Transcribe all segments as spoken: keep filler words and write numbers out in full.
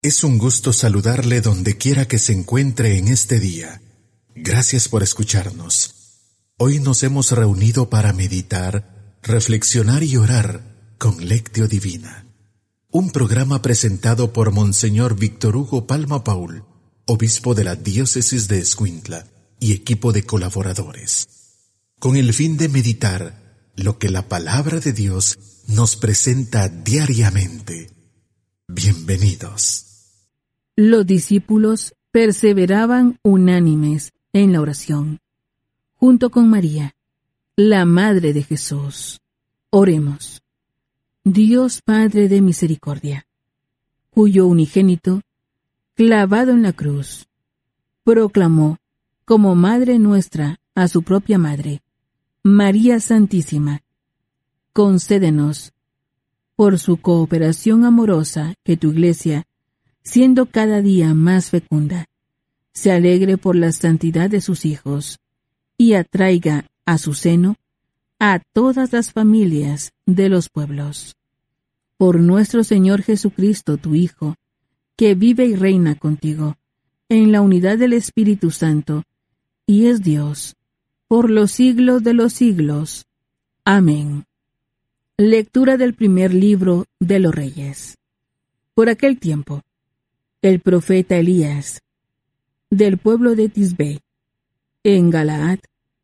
Es un gusto saludarle donde quiera que se encuentre en este día. Gracias por escucharnos. Hoy nos hemos reunido para meditar, reflexionar y orar con Lectio Divina. Un programa presentado por Monseñor Víctor Hugo Palma Paul, obispo de la diócesis de Escuintla, y equipo de colaboradores, con el fin de meditar lo que la palabra de Dios nos presenta diariamente. Bienvenidos. Los discípulos perseveraban unánimes en la oración, junto con María, la Madre de Jesús. Oremos. Dios Padre de misericordia, cuyo unigénito, clavado en la cruz, proclamó como Madre nuestra a su propia Madre, María Santísima, concédenos, por su cooperación amorosa, que tu Iglesia, siendo cada día más fecunda, se alegre por la santidad de sus hijos y atraiga a su seno a todas las familias de los pueblos. Por nuestro Señor Jesucristo, tu Hijo, que vive y reina contigo, en la unidad del Espíritu Santo, y es Dios, por los siglos de los siglos. Amén. Lectura del primer libro de los Reyes. Por aquel tiempo, el profeta Elías, del pueblo de Tisbe, en Galaad,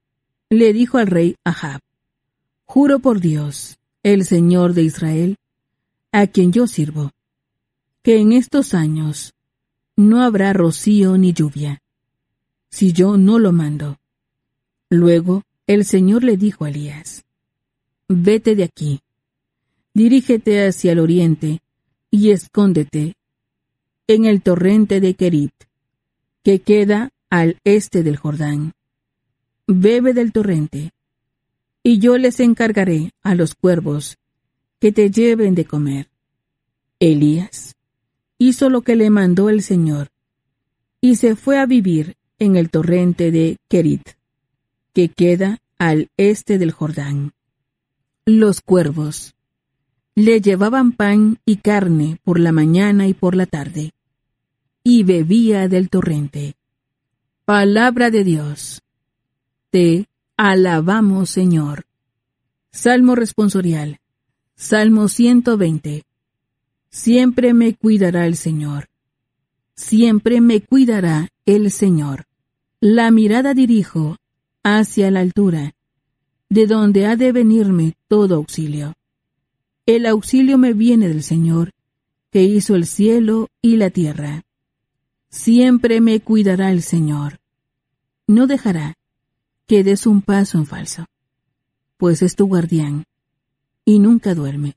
le dijo al rey Ahab: Juro por Dios, el Señor de Israel, a quien yo sirvo, que en estos años no habrá rocío ni lluvia, si yo no lo mando. Luego el Señor le dijo a Elías: Vete de aquí, dirígete hacia el oriente y escóndete en el torrente de Kerit, que queda al este del Jordán. Bebe del torrente, y yo les encargaré a los cuervos que te lleven de comer. Elías hizo lo que le mandó el Señor, y se fue a vivir en el torrente de Kerit, que queda al este del Jordán. Los cuervos le llevaban pan y carne por la mañana y por la tarde, y bebía del torrente. Palabra de Dios. Te alabamos, Señor. Salmo responsorial. Salmo ciento veinte. Siempre me cuidará el Señor. Siempre me cuidará el Señor. La mirada dirijo hacia la altura, de donde ha de venirme todo auxilio. El auxilio me viene del Señor, que hizo el cielo y la tierra. Siempre me cuidará el Señor. No dejará que des un paso en falso, pues es tu guardián, y nunca duerme.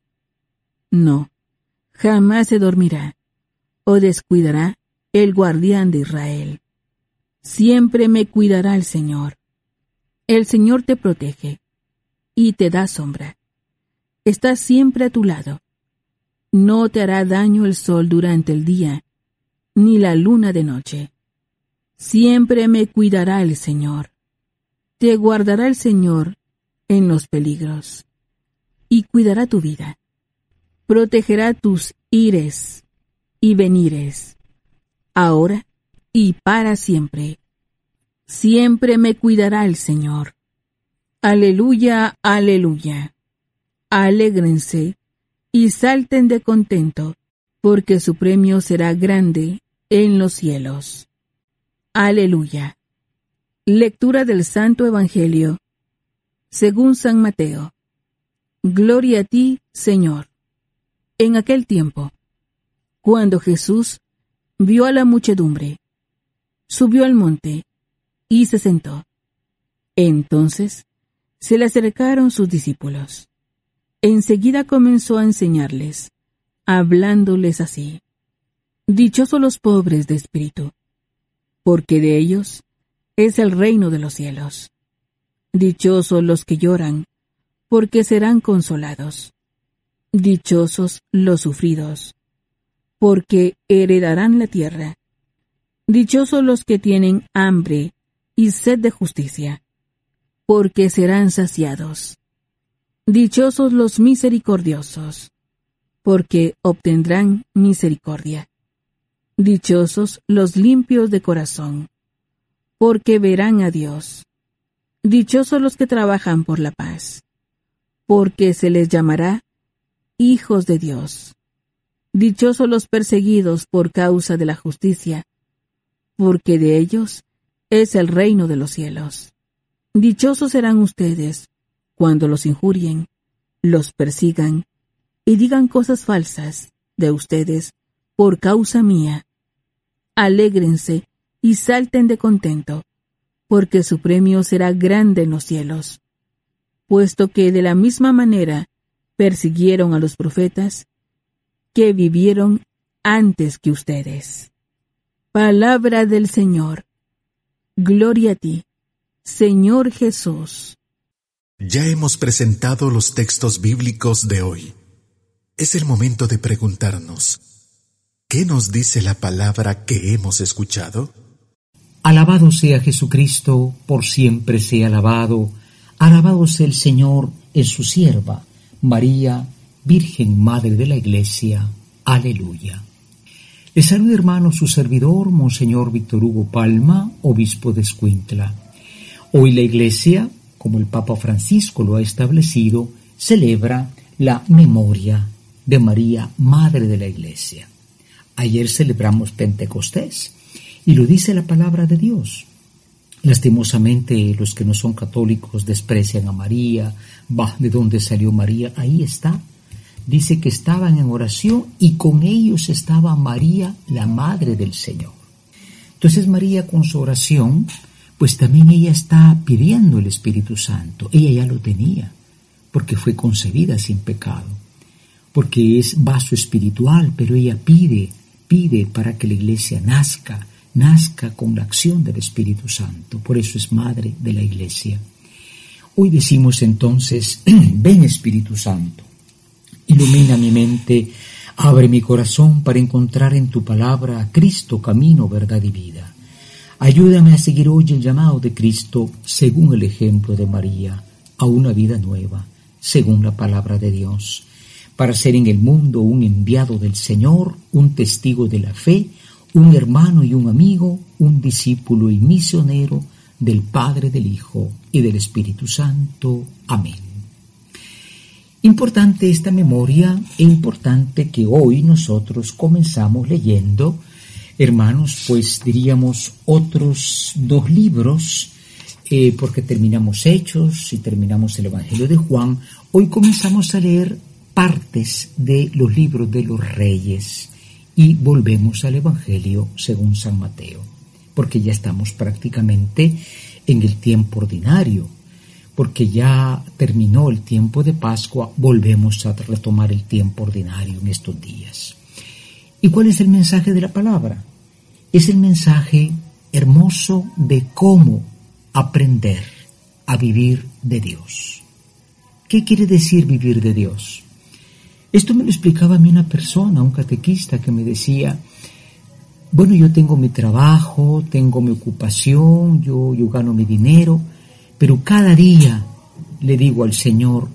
No, jamás se dormirá, o descuidará el guardián de Israel. Siempre me cuidará el Señor. El Señor te protege, y te da sombra. Está siempre a tu lado. No te hará daño el sol durante el día, ni la luna de noche. Siempre me cuidará el Señor. Te guardará el Señor en los peligros, y cuidará tu vida. Protegerá tus ires y venires, ahora y para siempre. Siempre me cuidará el Señor. Aleluya, aleluya. Alégrense y salten de contento, porque su premio será grande en los cielos. Aleluya. Lectura del Santo Evangelio según San Mateo. Gloria a ti, Señor. En aquel tiempo, cuando Jesús vio a la muchedumbre, subió al monte y se sentó. Entonces se le acercaron sus discípulos. Enseguida comenzó a enseñarles, hablándoles así: Dichosos los pobres de espíritu, porque de ellos es el reino de los cielos. Dichosos los que lloran, porque serán consolados. Dichosos los sufridos, porque heredarán la tierra. Dichosos los que tienen hambre y sed de justicia, porque serán saciados. Dichosos los misericordiosos, porque obtendrán misericordia. Dichosos los limpios de corazón, porque verán a Dios. Dichosos los que trabajan por la paz, porque se les llamará hijos de Dios. Dichosos los perseguidos por causa de la justicia, porque de ellos es el reino de los cielos. Dichosos serán ustedes cuando los injurien, los persigan y digan cosas falsas de ustedes por causa mía. Alégrense y salten de contento, porque su premio será grande en los cielos, puesto que de la misma manera persiguieron a los profetas que vivieron antes que ustedes. Palabra del Señor. Gloria a ti, Señor Jesús. Ya hemos presentado los textos bíblicos de hoy. Es el momento de preguntarnos, ¿qué nos dice la palabra que hemos escuchado? Alabado sea Jesucristo, por siempre sea alabado. Alabado sea el Señor en su sierva, María, Virgen Madre de la Iglesia. Aleluya. Les saluda, hermano, su servidor, Monseñor Víctor Hugo Palma, obispo de Escuintla. Hoy la Iglesia, como el Papa Francisco lo ha establecido, celebra la memoria de María, Madre de la Iglesia. Ayer celebramos Pentecostés, y lo dice la palabra de Dios. Lastimosamente, los que no son católicos desprecian a María. Va, ¿de dónde salió María? Ahí está. Dice que estaban en oración y con ellos estaba María, la Madre del Señor. Entonces María, con su oración, pues también ella está pidiendo el Espíritu Santo. Ella ya lo tenía, porque fue concebida sin pecado, porque es vaso espiritual, pero ella pide, pide para que la Iglesia nazca, nazca con la acción del Espíritu Santo. Por eso es Madre de la Iglesia. Hoy decimos entonces, ven Espíritu Santo, ilumina mi mente, abre mi corazón para encontrar en tu palabra a Cristo, camino, verdad y vida. Ayúdame a seguir hoy el llamado de Cristo, según el ejemplo de María, a una vida nueva, según la palabra de Dios, para ser en el mundo un enviado del Señor, un testigo de la fe, un hermano y un amigo, un discípulo y misionero del Padre, del Hijo y del Espíritu Santo. Amén. Importante esta memoria e importante que hoy nosotros comenzamos leyendo, hermanos, pues diríamos otros dos libros, eh, porque terminamos Hechos y terminamos el Evangelio de Juan. Hoy comenzamos a leer partes de los libros de los Reyes y volvemos al Evangelio según San Mateo, porque ya estamos prácticamente en el tiempo ordinario. Porque ya terminó el tiempo de Pascua, volvemos a retomar el tiempo ordinario en estos días. ¿Y cuál es el mensaje de la palabra? Es el mensaje hermoso de cómo aprender a vivir de Dios. ¿Qué quiere decir vivir de Dios? Esto me lo explicaba a mí una persona, un catequista, que me decía, bueno, yo tengo mi trabajo, tengo mi ocupación, yo, yo gano mi dinero, pero cada día le digo al Señor,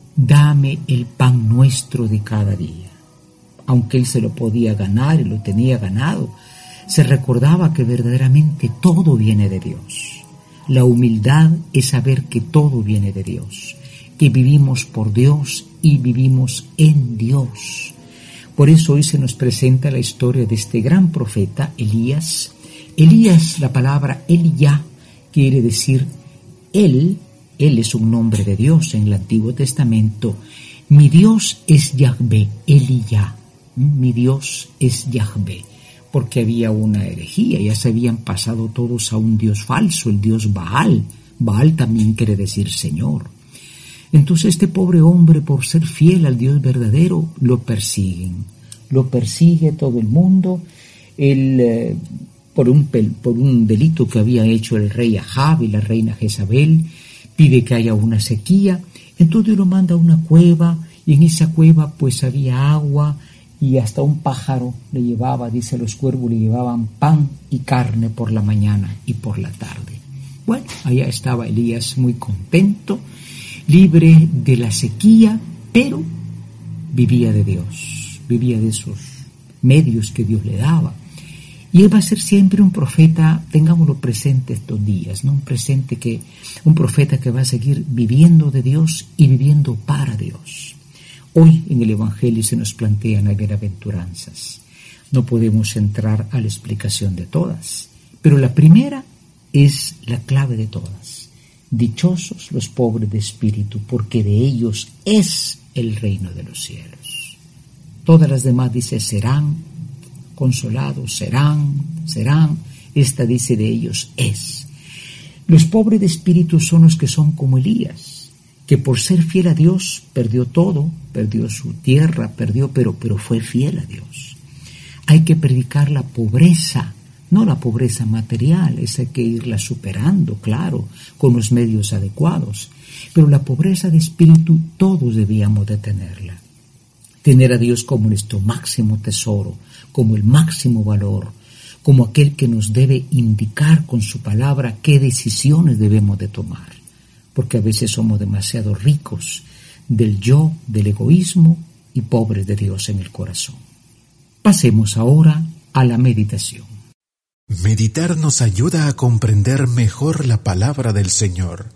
dame el pan nuestro de cada día. Aunque él se lo podía ganar y lo tenía ganado, se recordaba que verdaderamente todo viene de Dios. La humildad es saber que todo viene de Dios, que vivimos por Dios y vivimos en Dios. Por eso hoy se nos presenta la historia de este gran profeta, Elías. Elías, la palabra Eliyá, quiere decir Él, Él es un nombre de Dios en el Antiguo Testamento. Mi Dios es Yahvé, Eliyá. Mi Dios es Yahvé. Porque había una herejía, ya se habían pasado todos a un Dios falso, el Dios Baal. Baal también quiere decir Señor. Entonces este pobre hombre, por ser fiel al Dios verdadero, lo persiguen. Lo persigue todo el mundo. Él... Eh, Por un, por un delito que había hecho el rey Ahab y la reina Jezabel, pide que haya una sequía, entonces lo manda a una cueva, y en esa cueva pues había agua, y hasta un pájaro le llevaba, dice, los cuervos le llevaban pan y carne por la mañana y por la tarde. Bueno, allá estaba Elías muy contento, libre de la sequía, pero vivía de Dios, vivía de esos medios que Dios le daba. Y él va a ser siempre un profeta, tengámoslo presente estos días, ¿no? Un presente que, un profeta que va a seguir viviendo de Dios y viviendo para Dios. Hoy en el Evangelio se nos plantean las bienaventuranzas. No podemos entrar a la explicación de todas, pero la primera es la clave de todas. Dichosos los pobres de espíritu, porque de ellos es el reino de los cielos. Todas las demás dice serán consolados, serán, serán. Esta dice de ellos es. Los pobres de espíritu son los que son como Elías, que por ser fiel a Dios perdió todo, perdió su tierra, perdió, pero, pero fue fiel a Dios. Hay que predicar la pobreza, no la pobreza material, esa hay que irla superando, claro, con los medios adecuados, pero la pobreza de espíritu todos debíamos de tenerla. Tener a Dios como nuestro máximo tesoro, como el máximo valor, como aquel que nos debe indicar con su palabra qué decisiones debemos de tomar, porque a veces somos demasiado ricos del yo, del egoísmo y pobres de Dios en el corazón. Pasemos ahora a la meditación. Meditar nos ayuda a comprender mejor la palabra del Señor.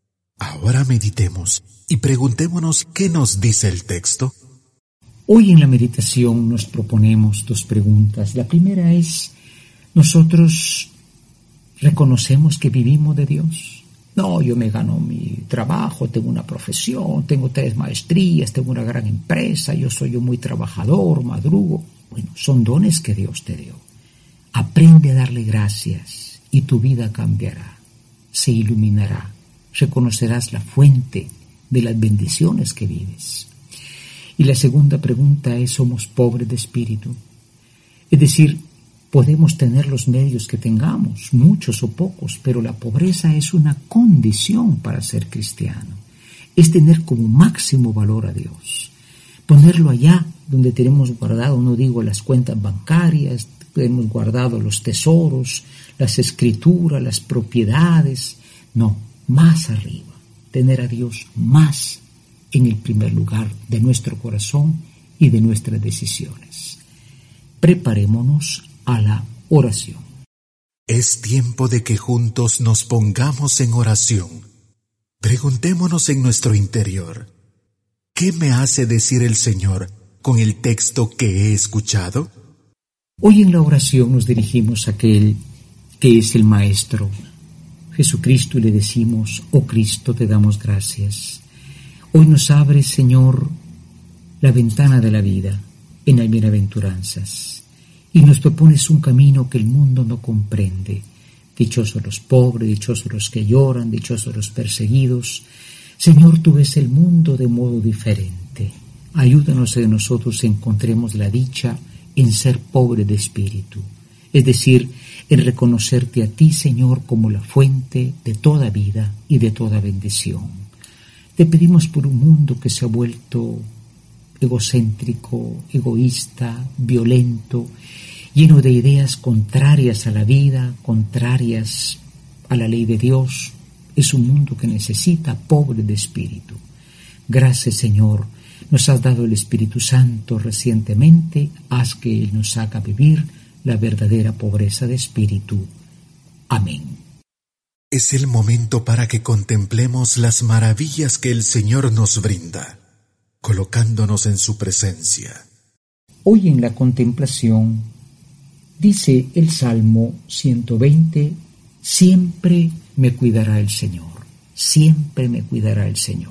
Ahora meditemos y preguntémonos qué nos dice el texto. Hoy en la meditación nos proponemos dos preguntas. La primera es, ¿nosotros reconocemos que vivimos de Dios? No, yo me gano mi trabajo, tengo una profesión, tengo tres maestrías, tengo una gran empresa, yo soy yo muy trabajador, madrugo. Bueno, son dones que Dios te dio. Aprende a darle gracias y tu vida cambiará, se iluminará, reconocerás la fuente de las bendiciones que vives. Y la segunda pregunta es, ¿somos pobres de espíritu? Es decir, podemos tener los medios que tengamos, muchos o pocos, pero la pobreza es una condición para ser cristiano. Es tener como máximo valor a Dios. Ponerlo allá donde tenemos guardado, no digo las cuentas bancarias, tenemos guardado los tesoros, las escrituras, las propiedades. No, más arriba. Tener a Dios más en el primer lugar de nuestro corazón y de nuestras decisiones. Preparémonos a la oración. Es tiempo de que juntos nos pongamos en oración. Preguntémonos en nuestro interior, ¿qué me hace decir el Señor con el texto que he escuchado? Hoy en la oración nos dirigimos a aquel que es el Maestro, Jesucristo, y le decimos, oh Cristo, te damos gracias. Hoy nos abre, Señor, la ventana de la vida en las bienaventuranzas y nos propones un camino que el mundo no comprende. Dichosos los pobres, dichosos los que lloran, dichosos los perseguidos. Señor, tú ves el mundo de modo diferente. Ayúdanos a que nosotros encontremos la dicha en ser pobre de espíritu, es decir, en reconocerte a ti, Señor, como la fuente de toda vida y de toda bendición. Te pedimos por un mundo que se ha vuelto egocéntrico, egoísta, violento, lleno de ideas contrarias a la vida, contrarias a la ley de Dios. Es un mundo que necesita pobre de espíritu. Gracias, Señor. Nos has dado el Espíritu Santo recientemente. Haz que Él nos haga vivir la verdadera pobreza de espíritu. Amén. Es el momento para que contemplemos las maravillas que el Señor nos brinda, colocándonos en su presencia. Hoy en la contemplación dice el Salmo ciento veinte, siempre me cuidará el Señor, siempre me cuidará el Señor.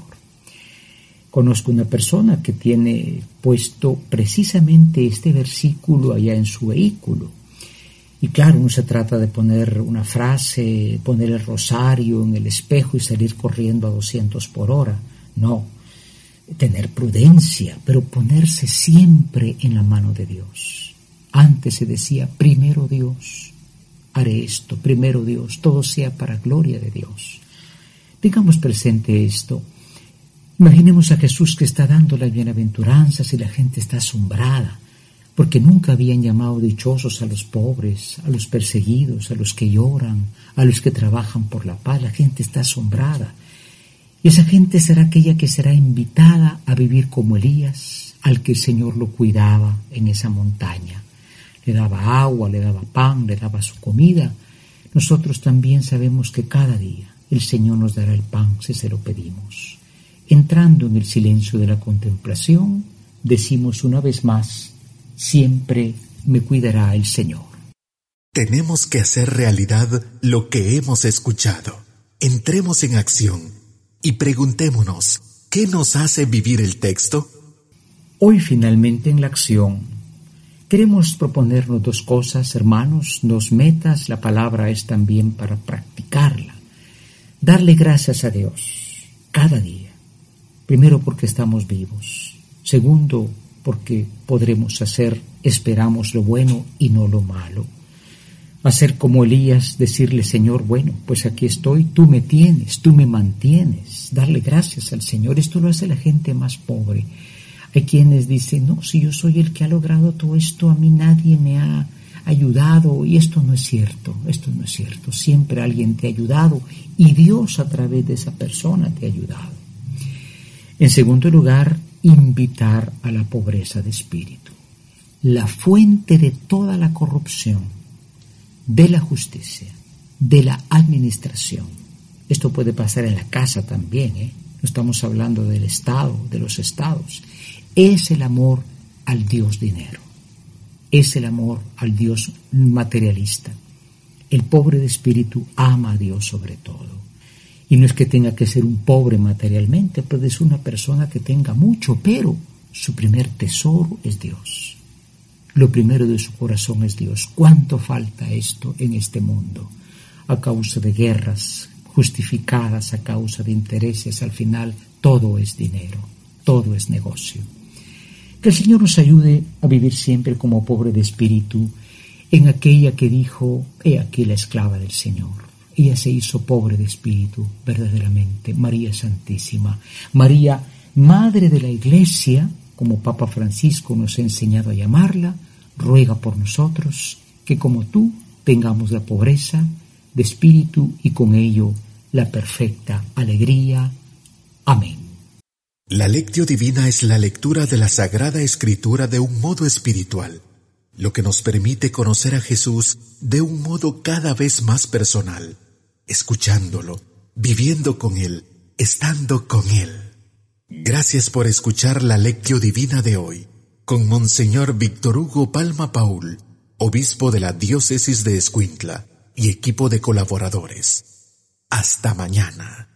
Conozco una persona que tiene puesto precisamente este versículo allá en su vehículo. Y claro, no se trata de poner una frase, poner el rosario en el espejo y salir corriendo a doscientos por hora. No, tener prudencia, pero ponerse siempre en la mano de Dios. Antes se decía, primero Dios, haré esto, primero Dios, todo sea para gloria de Dios. Tengamos presente esto. Imaginemos a Jesús que está dando las bienaventuranzas y la gente está asombrada, porque nunca habían llamado dichosos a los pobres, a los perseguidos, a los que lloran, a los que trabajan por la paz. La gente está asombrada. Y esa gente será aquella que será invitada a vivir como Elías, al que el Señor lo cuidaba en esa montaña. le daba agua, le daba pan, le daba su comida. Nosotros también sabemos que cada día el Señor nos dará el pan si se lo pedimos. Entrando en el silencio de la contemplación, decimos una vez más, siempre me cuidará el Señor. Tenemos que hacer realidad lo que hemos escuchado. Entremos en acción y preguntémonos, ¿qué nos hace vivir el texto? Hoy finalmente en la acción queremos proponernos dos cosas, hermanos, dos metas. La palabra es también para practicarla. Darle gracias a Dios cada día. Primero porque estamos vivos. Segundo porque podremos hacer, esperamos lo bueno y no lo malo. Hacer como Elías, decirle, Señor, bueno, pues aquí estoy, tú me tienes, tú me mantienes. Darle gracias al Señor. Esto lo hace la gente más pobre. Hay quienes dicen, no, si yo soy el que ha logrado todo esto, a mí nadie me ha ayudado. Y esto no es cierto, esto no es cierto. Siempre alguien te ha ayudado y Dios a través de esa persona te ha ayudado. En segundo lugar, invitar a la pobreza de espíritu. La fuente de toda la corrupción, de la justicia, de la administración. Esto puede pasar en la casa también, ¿eh? No estamos hablando del Estado, de los estados. Es el amor al Dios dinero. Es el amor al Dios materialista. El pobre de espíritu ama a Dios sobre todo. Y no es que tenga que ser un pobre materialmente, puede ser una persona que tenga mucho, pero su primer tesoro es Dios. Lo primero de su corazón es Dios. ¿Cuánto falta esto en este mundo? A causa de guerras justificadas, a causa de intereses, al final todo es dinero, todo es negocio. Que el Señor nos ayude a vivir siempre como pobre de espíritu, en aquella que dijo, he aquí la esclava del Señor. Ella se hizo pobre de espíritu, verdaderamente, María Santísima. María, Madre de la Iglesia, como Papa Francisco nos ha enseñado a llamarla, ruega por nosotros que como tú tengamos la pobreza de espíritu y con ello la perfecta alegría. Amén. La Lectio Divina es la lectura de la Sagrada Escritura de un modo espiritual, lo que nos permite conocer a Jesús de un modo cada vez más personal, escuchándolo, viviendo con Él, estando con Él. Gracias por escuchar la Lectio Divina de hoy, con Monseñor Víctor Hugo Palma Paul, obispo de la Diócesis de Escuintla y equipo de colaboradores. Hasta mañana.